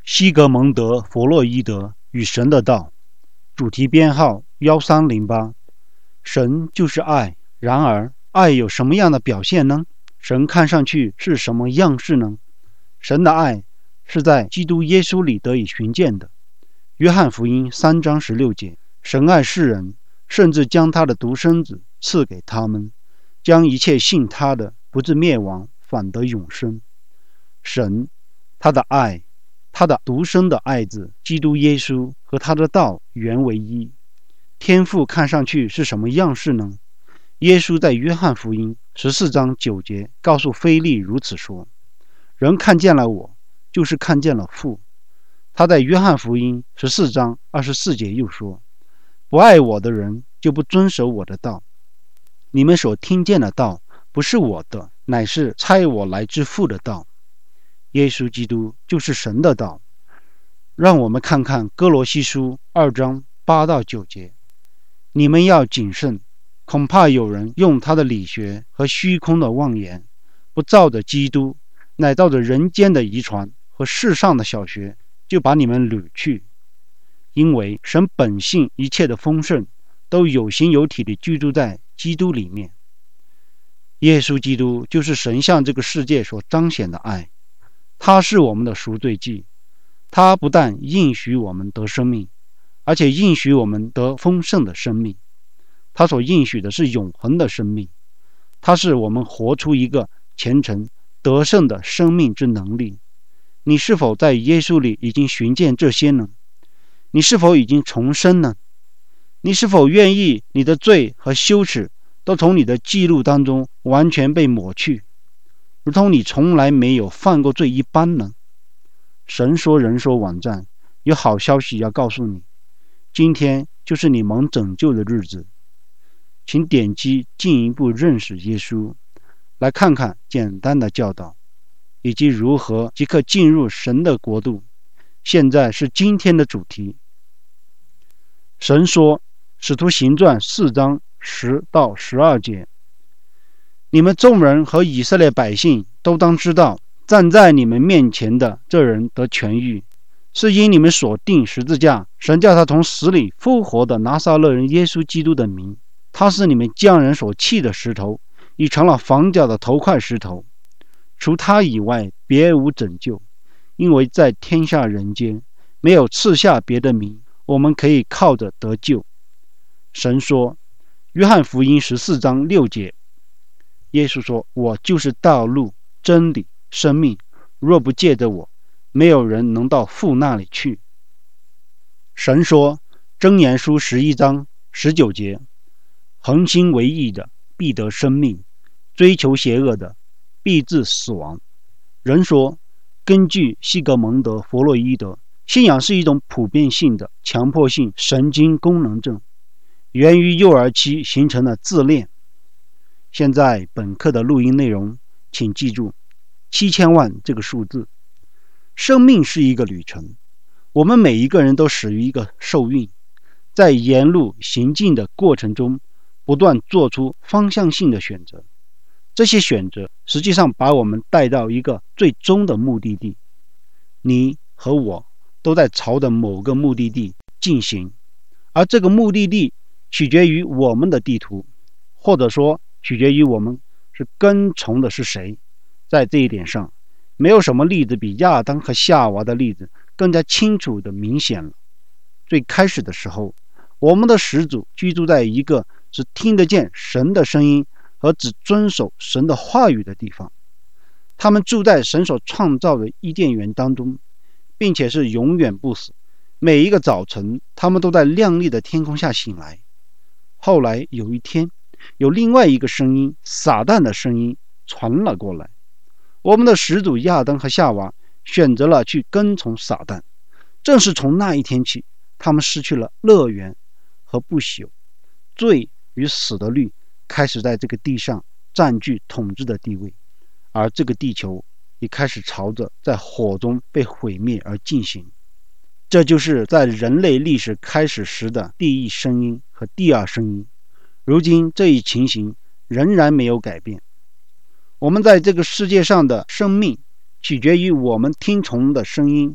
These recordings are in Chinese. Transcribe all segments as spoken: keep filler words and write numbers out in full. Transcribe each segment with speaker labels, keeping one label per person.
Speaker 1: 西格蒙德·弗洛伊德与神的道，主题编号一三零八。神就是爱，然而爱有什么样的表现呢？神看上去是什么样式呢？神的爱是在基督耶稣里得以寻见的。约翰福音三章十六节，神爱世人，甚至将他的独生子赐给他们，将一切信他的不至灭亡，反得永生。神他的爱，他的独生的爱子基督耶稣和他的道原为一。天父看上去是什么样式呢？耶稣在约翰福音十四章九节告诉腓利如此说：人看见了我，就是看见了父。他在约翰福音十四章二十四节又说：不爱我的人就不遵守我的道。你们所听见的道不是我的，乃是差我来之父的道。耶稣基督就是神的道。让我们看看哥罗西书二章八到九节：你们要谨慎，恐怕有人用他的理学和虚空的妄言，不照着基督，乃照着人间的遗传和世上的小学，就把你们掳去。因为神本性一切的丰盛都有形有体地居住在基督里面。耶稣基督就是神向这个世界所彰显的爱，他是我们的赎罪祭。他不但应许我们得生命，而且应许我们得丰盛的生命。他所应许的是永恒的生命，他是我们活出一个虔诚得胜的生命之能力。你是否在耶稣里已经寻见这些呢？你是否已经重生呢？你是否愿意你的罪和羞耻都从你的记录当中完全被抹去，如同你从来没有犯过罪一般呢？神说人说网站有好消息要告诉你，今天就是你蒙拯救的日子。请点击进一步认识耶稣，来看看简单的教导，以及如何即刻进入神的国度。现在是今天的主题。神说，使徒行传四章十到十二节：你们众人和以色列百姓都当知道，站在你们面前的这人得痊愈，是因你们所定十字架，神叫他从死里复活的拿撒勒人耶稣基督的名。他是你们匠人所弃的石头，已成了房角的头块石头。除他以外，别无拯救，因为在天下人间没有赐下别的名，我们可以靠着得救。神说，约翰福音十四章六节，耶稣说：我就是道路、真理、生命，若不借着我，没有人能到父那里去。神说，箴言书十一章十九节，恒心为义的必得生命，追求邪恶的必致死亡。人说，根据西格蒙德·弗洛伊德，信仰是一种普遍性的强迫性神经功能症，源于幼儿期形成的自恋。现在本课的录音内容，请记住七千万这个数字。生命是一个旅程，我们每一个人都始于一个受孕，在沿路行进的过程中，不断做出方向性的选择。这些选择实际上把我们带到一个最终的目的地。你和我都在朝着某个目的地进行，而这个目的地取决于我们的地图，或者说取决于我们是跟从的是谁。在这一点上，没有什么例子比亚当和夏娃的例子更加清楚的明显了。最开始的时候，我们的始祖居住在一个只听得见神的声音和只遵守神的话语的地方。他们住在神所创造的伊甸园当中，并且是永远不死。每一个早晨，他们都在亮丽的天空下醒来。后来有一天，有另外一个声音，撒旦的声音传了过来。我们的始祖亚当和夏娃选择了去跟从撒旦。正是从那一天起，他们失去了乐园和不朽。罪与死的律开始在这个地上占据统治的地位，而这个地球也开始朝着在火中被毁灭而进行。这就是在人类历史开始时的第一声音和第二声音。如今这一情形仍然没有改变。我们在这个世界上的生命取决于我们听从的声音，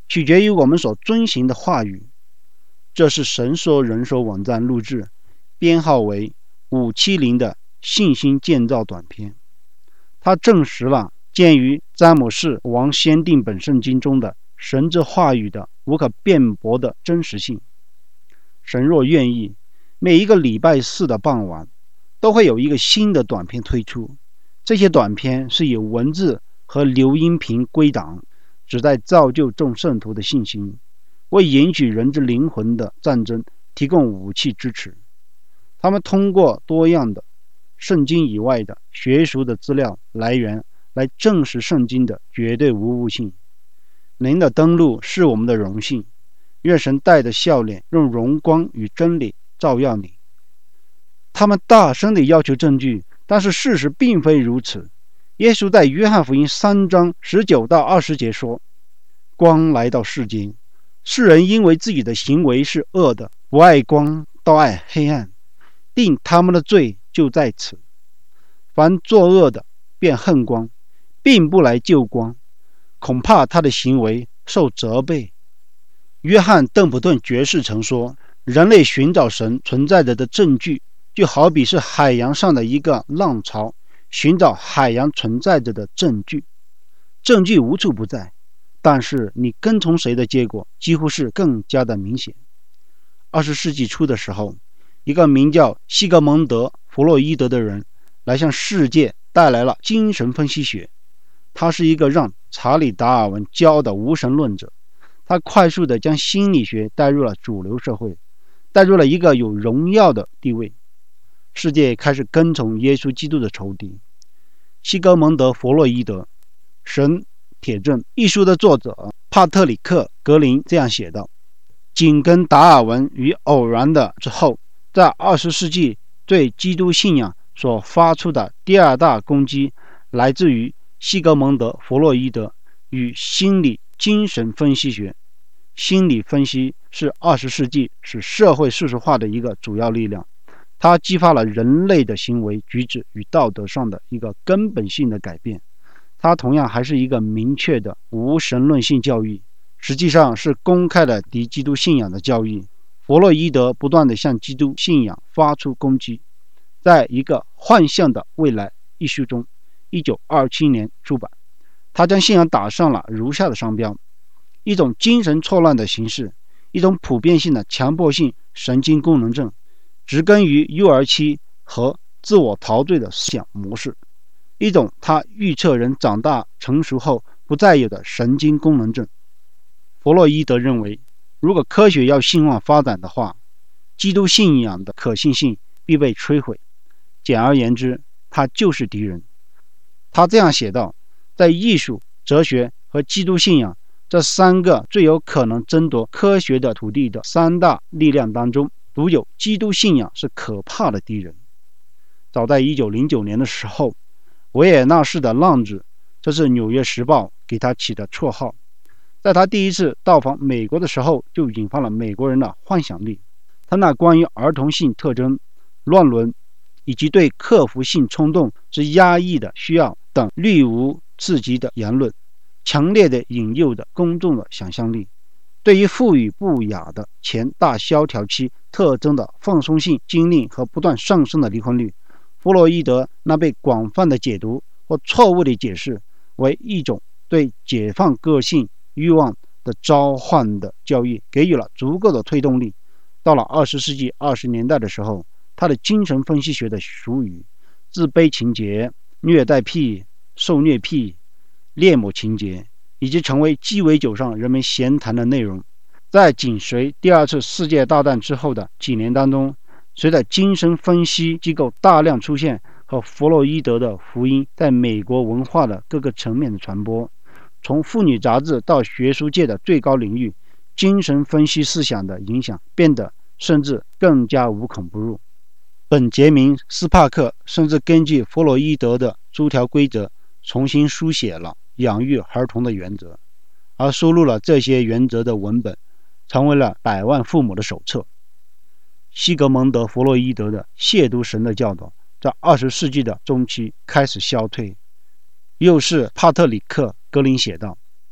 Speaker 1: 取决于我们所遵行的话语。这是神说人说网站录制，编号为五七零的信心建造短片。它证实了鉴于詹姆士王先定本圣经中的神之话语的无可辩驳的真实性。神若愿意，每一个礼拜四的傍晚都会有一个新的短片推出。这些短片是以文字和留音频归档，旨在造就众圣徒的信心，为引起人之灵魂的战争提供武器支持。他们通过多样的圣经以外的学术的资料来源来证实圣经的绝对无误性。您的登录是我们的荣幸，愿神带着笑脸用荣光与真理照耀你。他们大声地要求证据，但是事实并非如此。耶稣在约翰福音三章十九到二十节说，光来到世间，世人因为自己的行为是恶的，不爱光，倒爱黑暗，定他们的罪就在此。凡作恶的便恨光，并不来救光，恐怕他的行为受责备。约翰邓普顿爵士曾说，人类寻找神存在着的证据，就好比是海洋上的一个浪潮寻找海洋存在着的证据。证据无处不在，但是你跟从谁的结果几乎是更加的明显。二十世纪初的时候，一个名叫西格蒙德·弗洛伊德的人来向世界带来了精神分析学。他是一个让查理·达尔文骄傲的无神论者。他快速地将心理学带入了主流社会，带入了一个有荣耀的地位。世界开始跟从耶稣基督的仇敌。西格蒙德·弗洛伊德《神铁证》一书的作者帕特里克·格林这样写道，紧跟达尔文与偶然的之后，在二十世纪对基督信仰所发出的第二大攻击来自于西格蒙德·弗洛伊德与心理精神分析学。心理分析是二十世纪使社会事实化的一个主要力量，它激发了人类的行为举止与道德上的一个根本性的改变。它同样还是一个明确的无神论性教育，实际上是公开的敌基督信仰的教育。弗洛伊德不断地向基督信仰发出攻击。在一个幻象的未来一书中，一九二七年出版，他将信仰打上了如下的商标：一种精神错乱的形式，一种普遍性的强迫性神经功能症，植根于幼儿期和自我陶醉的思想模式，一种他预测人长大成熟后不再有的神经功能症。弗洛伊德认为，如果科学要兴旺发展的话，基督信仰的可信性必被摧毁。简而言之，他就是敌人。他这样写道，在艺术、哲学和基督信仰这三个最有可能争夺科学的土地的三大力量当中，独有基督信仰是可怕的敌人。早在一九零九年的时候，维也纳市的浪子，这是《纽约时报》给他起的绰号，在他第一次到访美国的时候，就引发了美国人的幻想力。他那关于儿童性特征、乱伦以及对克服性冲动之压抑的需要等略无刺激的言论，强烈的引诱的公众的想象力，对于赋予不雅的前大萧条期特征的放松性经历和不断上升的离婚率，弗洛伊德那被广泛的解读或错误的解释为一种对解放个性欲望的召唤的教育给予了足够的推动力。到了二十世纪二十年代的时候，他的精神分析学的俗语自卑情节、虐待癖、受虐癖、恋母情节，以及成为鸡尾酒上人们闲谈的内容。在紧随第二次世界大战之后的几年当中，随着精神分析机构大量出现和弗洛伊德的福音在美国文化的各个层面的传播，从妇女杂志到学术界的最高领域，精神分析思想的影响变得甚至更加无孔不入。本杰明·斯帕克甚至根据弗洛伊德的诸条规则重新书写了养育儿童的原则，而收录了这些原则的文本成为了百万父母的手册。西格蒙德·弗洛伊德的亵渎神的教导在二十世纪的中期开始消退。又是帕特里克·格林写道，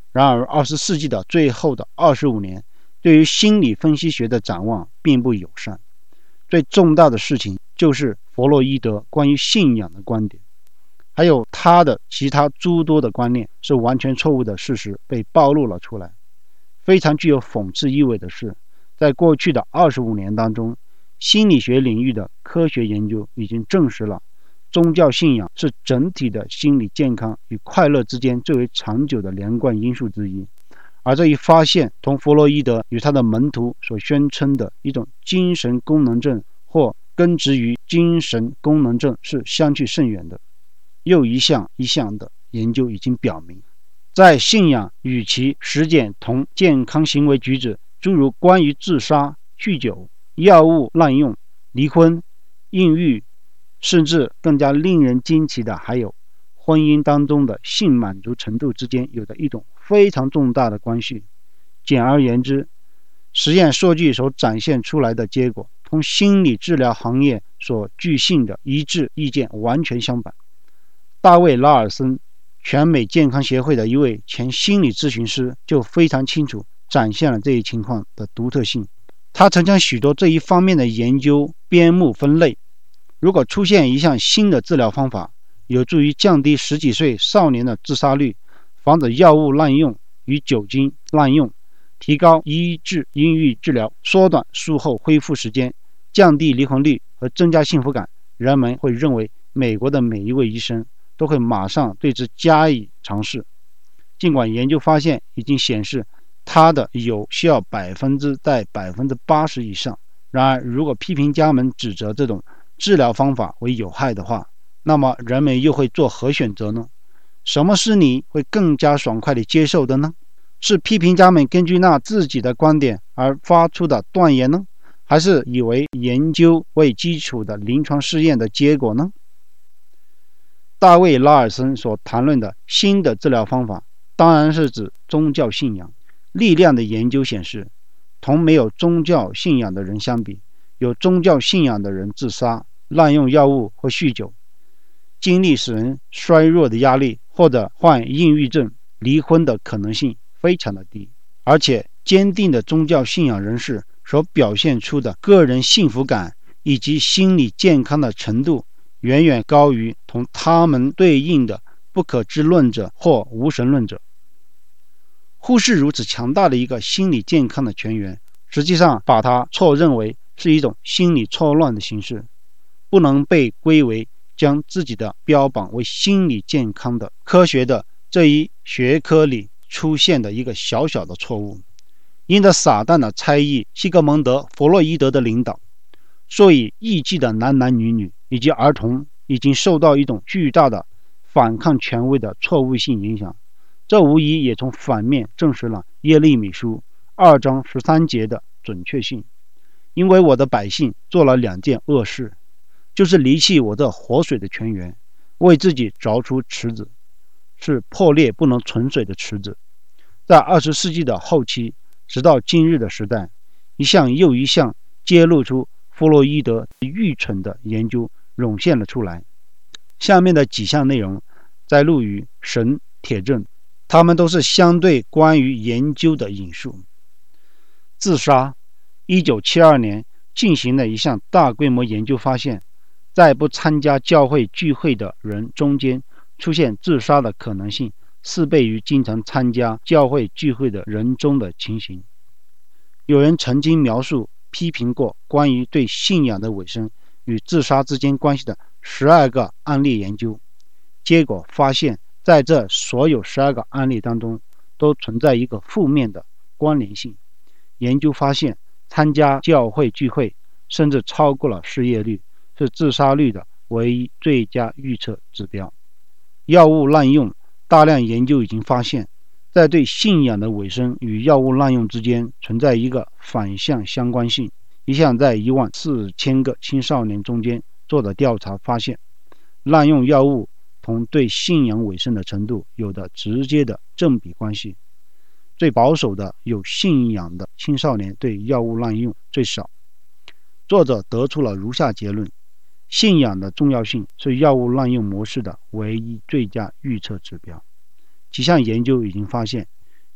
Speaker 1: 然而二十世纪的最后的二十五年对于心理分析学的展望并不友善。最重大的事情就是弗洛伊德关于信仰的观点，还有他的其他诸多的观念是完全错误的事实被暴露了出来。非常具有讽刺意味的是，在过去的二十五年当中，心理学领域的科学研究已经证实了宗教信仰是整体的心理健康与快乐之间最为长久的连贯因素之一。而这一发现同弗洛伊德与他的门徒所宣称的一种精神功能症或根植于精神功能症是相去甚远的。又一项一项的研究已经表明，在信仰与其实践同健康行为举止，诸如关于自杀、酗酒、药物滥用、离婚、抑郁，甚至更加令人惊奇的还有婚姻当中的性满足程度之间有着一种非常重大的关系。简而言之，实验数据所展现出来的结果同心理治疗行业所具信的一致意见完全相反。大卫·拉尔森，全美健康协会的一位前心理咨询师，就非常清楚展现了这一情况的独特性。他曾将许多这一方面的研究编目分类。如果出现一项新的治疗方法，有助于降低十几岁少年的自杀率，防止药物滥用与酒精滥用，提高医治抑郁治疗，缩短术后恢复时间，降低离婚率和增加幸福感，人们会认为美国的每一位医生都会马上对之加以尝试。尽管研究发现已经显示它的有效百分之在百分之八十以上，然而如果批评家们指责这种治疗方法为有害的话，那么人们又会做何选择呢？什么是你会更加爽快地接受的呢？是批评家们根据那自己的观点而发出的断言呢，还是以为研究为基础的临床试验的结果呢？大卫·拉尔森所谈论的新的治疗方法当然是指宗教信仰。力量的研究显示，同没有宗教信仰的人相比，有宗教信仰的人自杀、滥用药物或酗酒，经历使人衰弱的压力，或者患抑郁症、离婚的可能性非常的低。而且坚定的宗教信仰人士所表现出的个人幸福感以及心理健康的程度，远远高于同他们对应的不可知论者或无神论者。忽视如此强大的一个心理健康的泉源，实际上把它错认为是一种心理错乱的形式，不能被归为将自己的标榜为心理健康的科学的这一学科里出现的一个小小的错误。因着撒旦的猜疑，西格蒙德·弗洛伊德的领导，所以艺妓的男男女女以及儿童已经受到一种巨大的反抗权威的错误性影响。这无疑也从反面证实了耶利米书二章十三节的准确性。因为我的百姓做了两件恶事，就是离弃我这活水的泉源，为自己凿出池子，是破裂不能存水的池子。在二十世纪的后期直到今日的时代，一项又一项揭露出弗洛伊德愚蠢的研究涌现了出来。下面的几项内容摘录于神铁证，它们都是相对关于研究的引述。自杀，一九七二年进行了一项大规模研究，发现在不参加教会聚会的人中间出现自杀的可能性四倍于经常参加教会聚会的人中的情形。有人曾经描述批评过关于对信仰的委身与自杀之间关系的十二个案例研究，结果发现在这所有十二个案例当中都存在一个负面的关联性。研究发现，参加教会聚会甚至超过了失业率，是自杀率的唯一最佳预测指标。药物滥用，大量研究已经发现，在对信仰的委身与药物滥用之间存在一个反向相关性。一项在一万四千个青少年中间做的调查发现，滥用药物同对信仰委身的程度有着直接的正比关系。最保守的有信仰的青少年对药物滥用最少。作者得出了如下结论：信仰的重要性是药物滥用模式的唯一最佳预测指标。几项研究已经发现，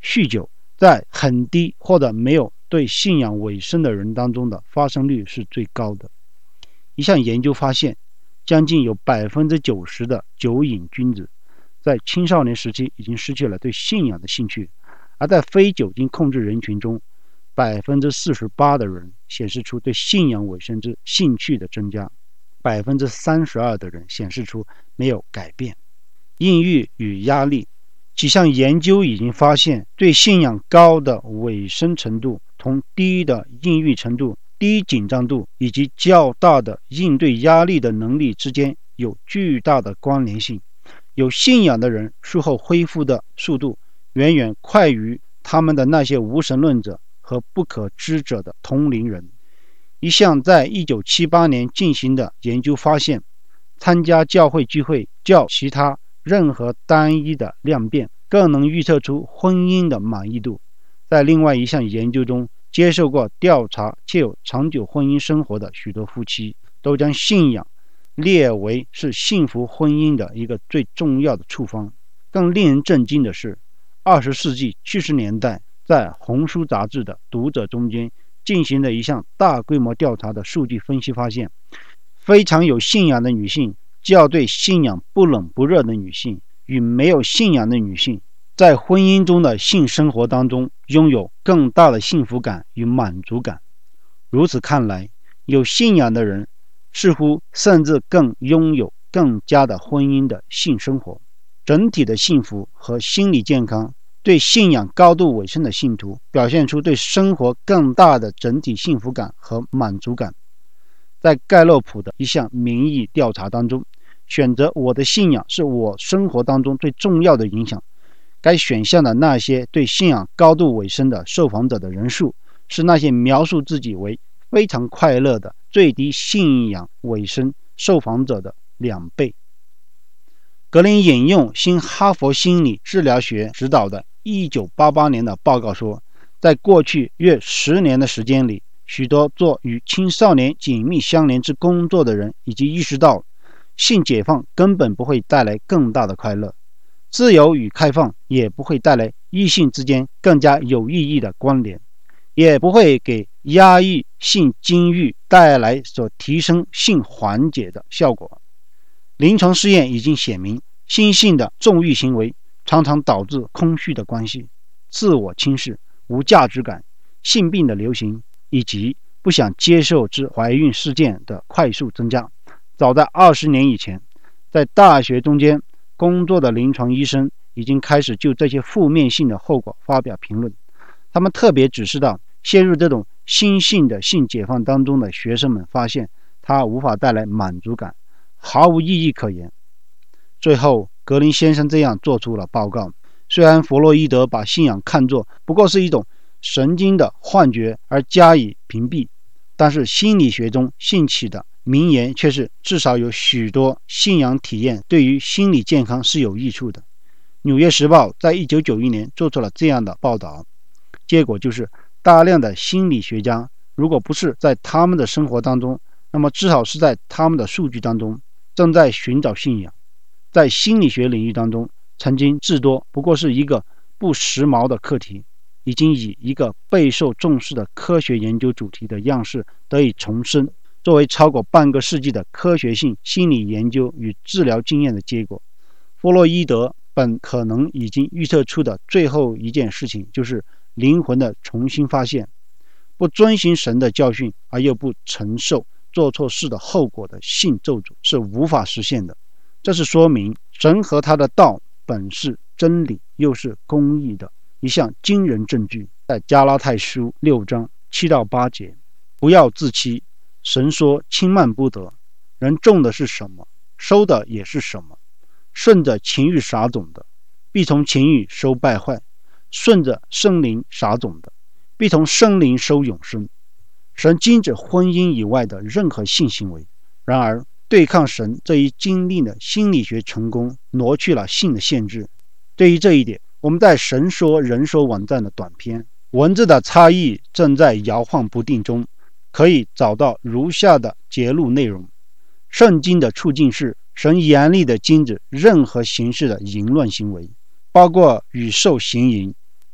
Speaker 1: 酗酒在很低或者没有对信仰委身的人当中的发生率是最高的。一项研究发现，将近有 百分之九十 的酒瘾君子在青少年时期已经失去了对信仰的兴趣，而在非酒精控制人群中， 百分之四十八 的人显示出对信仰委身之兴趣的增加， 百分之三十二 的人显示出没有改变。抑郁与压力，几项研究已经发现，对信仰高的委身程度同低的抑郁程度、低紧张度以及较大的应对压力的能力之间有巨大的关联性。有信仰的人术后恢复的速度远远快于他们的那些无神论者和不可知者的同龄人。一项在一九七八年进行的研究发现，参加教会聚会较其他任何单一的量变更能预测出婚姻的满意度。在另外一项研究中，接受过调查且有长久婚姻生活的许多夫妻都将信仰列为是幸福婚姻的一个最重要的处方。更令人震惊的是，二十世纪七十年代在红书杂志的读者中间进行了一项大规模调查的数据分析发现，非常有信仰的女性较对信仰不冷不热的女性与没有信仰的女性在婚姻中的性生活当中拥有更大的幸福感与满足感。如此看来，有信仰的人似乎甚至更拥有更佳的婚姻的性生活。整体的幸福和心理健康，对信仰高度委身的信徒表现出对生活更大的整体幸福感和满足感。在盖洛普的一项民意调查当中，选择我的信仰是我生活当中最重要的影响，该选项的那些对信仰高度委身的受访者的人数是那些描述自己为非常快乐的最低信仰委身受访者的两倍。格林引用新哈佛心理治疗学指导的一九八八年的报告说，在过去约十年的时间里，许多做与青少年紧密相连之工作的人已经意识到，性解放根本不会带来更大的快乐，自由与开放也不会带来异性之间更加有意义的关联，也不会给压抑性经欲带来所提升性缓解的效果。临床试验已经显明，心性的纵欲行为常常导致空虚的关系、自我轻视、无价值感、性病的流行以及不想接受之怀孕事件的快速增加。早在二十年以前，在大学中间工作的临床医生已经开始就这些负面性的后果发表评论。他们特别指示到，陷入这种新性的性解放当中的学生们发现，它无法带来满足感，毫无意义可言。最后，格林先生这样做出了报告：虽然弗洛伊德把信仰看作不过是一种神经的幻觉而加以屏蔽，但是心理学中兴起的名言却是，至少有许多信仰体验对于心理健康是有益处的。纽约时报在一九九一年做出了这样的报道，结果就是大量的心理学家，如果不是在他们的生活当中，那么至少是在他们的数据当中，正在寻找信仰。在心理学领域当中，曾经至多不过是一个不时髦的课题，已经以一个备受重视的科学研究主题的样式得以重生，作为超过半个世纪的科学性心理研究与治疗经验的结果。弗洛伊德本可能已经预测出的最后一件事情，就是灵魂的重新发现。不遵循神的教训而又不承受做错事的后果的性咒诅是无法实现的。这是说明神和他的道本是真理又是公义的一项惊人证据。在加拉太书六章七到八节，不要自欺，神说轻慢不得，人种的是什么，收的也是什么。顺着情欲撒种的，必从情欲收败坏；顺着圣灵撒种的，必从圣灵收永生。神禁止婚姻以外的任何性行为，然而对抗神这一经历的心理学成功挪去了性的限制。对于这一点，我们在神说人说网站的短篇文字的差异正在摇晃不定中可以找到如下的节录内容。圣经的处境是，神严厉地禁止任何形式的淫乱行为，包括与兽行淫、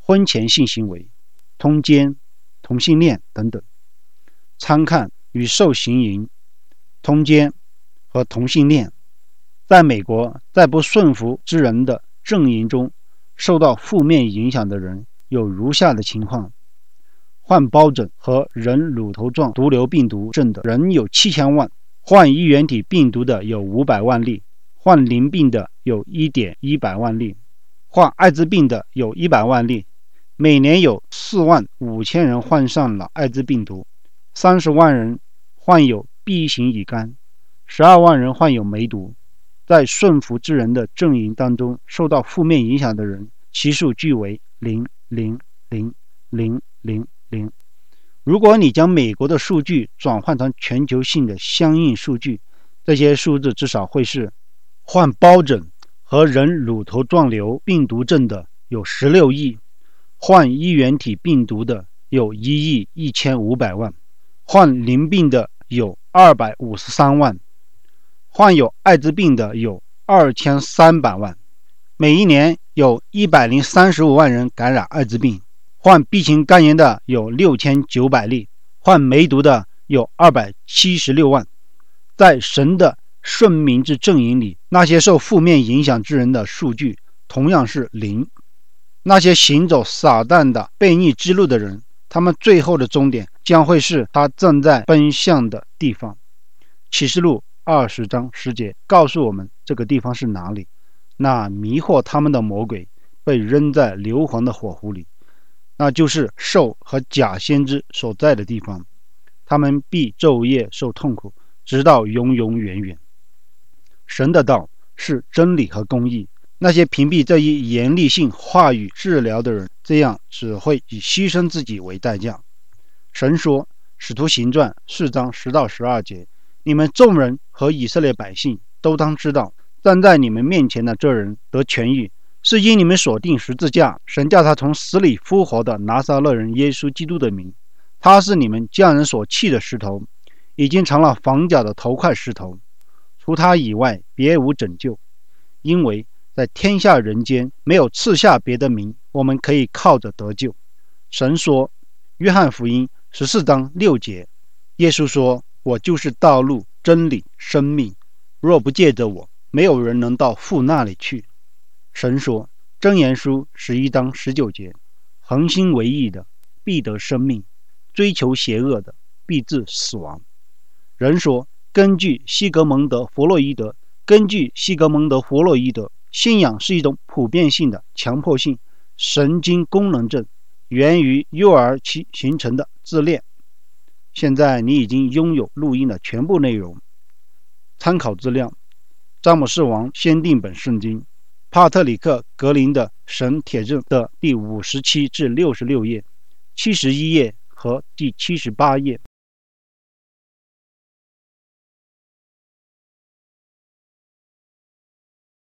Speaker 1: 婚前性行为、通奸、同性恋等等。参看与受行淫、通奸和同性恋。在美国，在不顺服之人的阵营中，受到负面影响的人有如下的情况：患疱疹和人乳头状毒瘤病毒症的人有七千万，患衣原体病毒的有五百万例，患淋病的有一点一百万例，患艾滋病的有一百万例。每年有四万五千人患上了艾滋病毒，三十万人患有 B 型乙肝，十二万人患有梅毒。在顺服之人的阵营当中，受到负面影响的人，其数据为零零零零零零。如果你将美国的数据转换成全球性的相应数据，这些数字至少会是：患疱疹和人乳头状瘤病毒症的有十六亿，患衣原体病毒的有一亿一千五百万，患淋病的有二百五十三万，患有艾滋病的有二千三百万。每一年有一百零三十五万人感染艾滋病，患 B 型肝炎的有六千九百例，患梅毒的有二百七十六万。在神的顺民之阵营里，那些受负面影响之人的数据同样是零。那些行走撒旦的悖逆之路的人，他们最后的终点将会是他正在奔向的地方。启示录二十章十节告诉我们这个地方是哪里。那迷惑他们的魔鬼被扔在硫磺的火湖里，那就是兽和假先知所在的地方，他们必昼夜受痛苦，直到永永远远。神的道是真理和公义，那些屏蔽这一严厉性话语治疗的人，这样只会以牺牲自己为代价。神说，使徒行传四章十到十二节，你们众人和以色列百姓都当知道，站在你们面前的这人得痊愈，是因你们所定十字架，神叫他从死里复活的拿撒勒人耶稣基督的名。他是你们匠人所弃的石头，已经成了房角的头块石头。除他以外，别无拯救，因为在天下人间没有赐下别的名，我们可以靠着得救。神说，约翰福音十四章六节，耶稣说，我就是道路、真理、生命，若不借着我，没有人能到父那里去。神说，箴言书十一章十九节，恒心为义的必得生命，追求邪恶的必致死亡。人说，根据西格蒙德·弗洛伊德，根据西格蒙德·弗洛伊德，信仰是一种普遍性的强迫性神经功能症，源于幼儿期形成的自恋。现在你已经拥有录音的全部内容。参考资料：詹姆士王先定本圣经，帕特里克·格林的神铁证的第五十七至六十六页、七十一页和第七十八页。